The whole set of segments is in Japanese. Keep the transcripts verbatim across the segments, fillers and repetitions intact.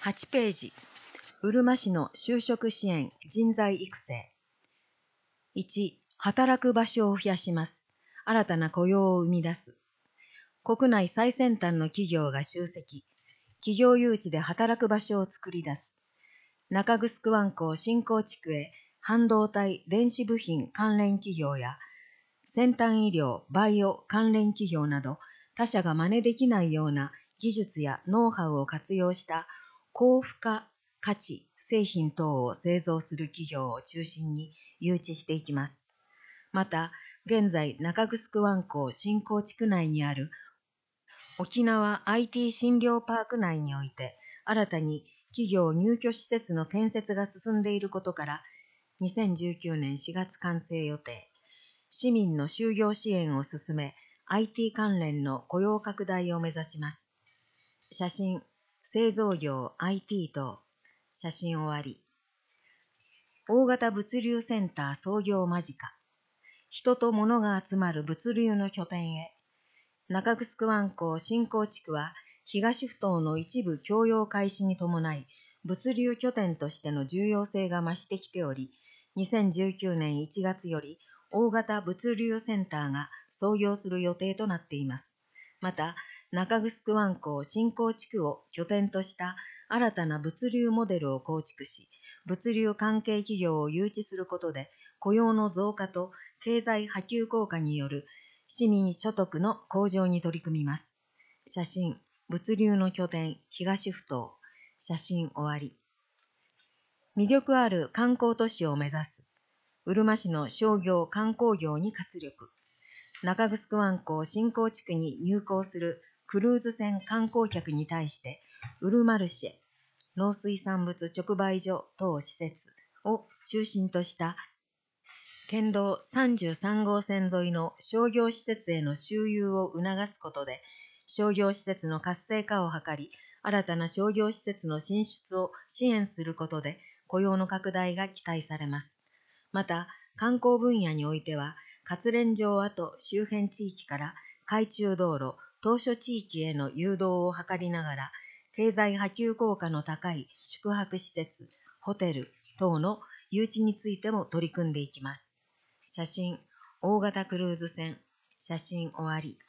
はちページ、うるま市の就職支援・人材育成。いち、働く場所を増やします。新たな雇用を生み出す。国内最先端の企業が集積。企業誘致で働く場所を作り出す。中城湾港新興地区へ半導体・電子部品関連企業や先端医療・バイオ関連企業など他社が真似できないような技術やノウハウを活用した高付加価値製品等を製造する企業を中心に誘致していきます。また、現在中城湾港新興地区内にある沖縄 アイティー 診療パーク内において新たに企業入居施設の建設が進んでいることから、にせんじゅうきゅうねんしがつ完成予定。市民の就業支援を進め、アイティー 関連の雇用拡大を目指します。写真、製造業 アイティー 等。写真終わり。大型物流センター創業間近。人と物が集まる物流の拠点へ。中城湾港新興地区は、東埠頭の一部供用開始に伴い、物流拠点としての重要性が増してきており、にせんじゅうきゅうねんいちがつより大型物流センターが創業する予定となっています。また、中城湾港新興地区を拠点とした新たな物流モデルを構築し、物流関係企業を誘致することで、雇用の増加と経済波及効果による市民所得の向上に取り組みます。写真、物流の拠点、東埠頭。写真終わり。魅力ある観光都市を目指す。うるま市の商業・観光業に活力。中城湾港新興地区に入港するクルーズ船観光客に対して、うるまルシェ、農水産物直売所等施設を中心とした県道さんじゅうさんごうせん沿いの商業施設への周遊を促すことで、商業施設の活性化を図り、新たな商業施設の進出を支援することで雇用の拡大が期待されます。また、観光分野においては、活連城跡周辺地域から海中道路、島嶼地域への誘導を図りながら、経済波及効果の高い宿泊施設、ホテル等の誘致についても取り組んでいきます。写真、大型クルーズ船。写真終わり。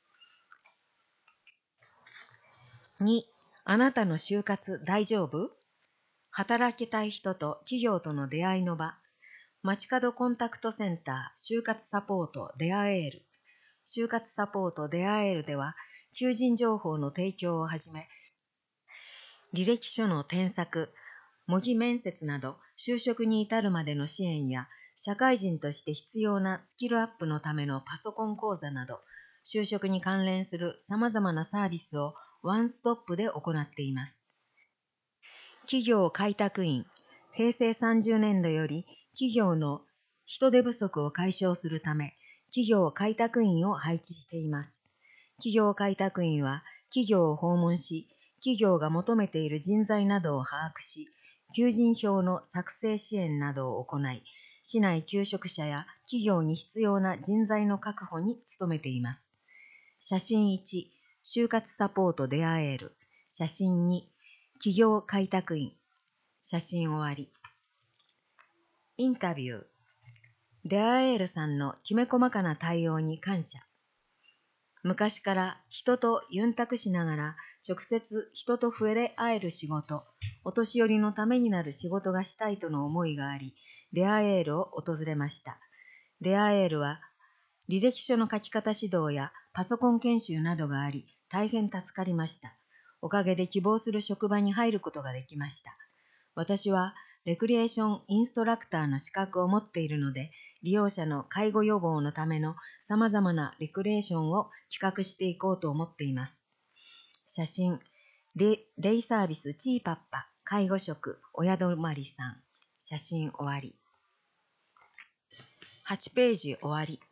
に、あなたの就活大丈夫？働きたい人と企業との出会いの場。街角コンタクトセンター就活サポート出会える。就活サポート出会えるでは、求人情報の提供をはじめ、履歴書の添削、模擬面接など就職に至るまでの支援や、社会人として必要なスキルアップのためのパソコン講座など、就職に関連する様々なサービスをワンストップで行っています。企業開拓員、へいせいさんじゅうねんどより企業の人手不足を解消するため、企業開拓員を配置しています。企業開拓員は企業を訪問し、企業が求めている人材などを把握し、求人票の作成支援などを行い、市内求職者や企業に必要な人材の確保に努めています。写真いち、就活サポート出会える。写真に、企業開拓員。写真終わり。インタビュー。出会えるさんのきめ細かな対応に感謝。昔から人とユンタクしながら直接人と触れ合える仕事、お年寄りのためになる仕事がしたいとの思いがあり、出会えるを訪れました。出会えるは、履歴書の書き方指導やパソコン研修などがあり、大変助かりました。おかげで希望する職場に入ることができました。私はレクリエーションインストラクターの資格を持っているので、利用者の介護予防のための様々なレクリエーションを企画していこうと思っています。写真、デイサービスチーパッパ、介護職、親泊さん。写真終わり。はちページ終わり。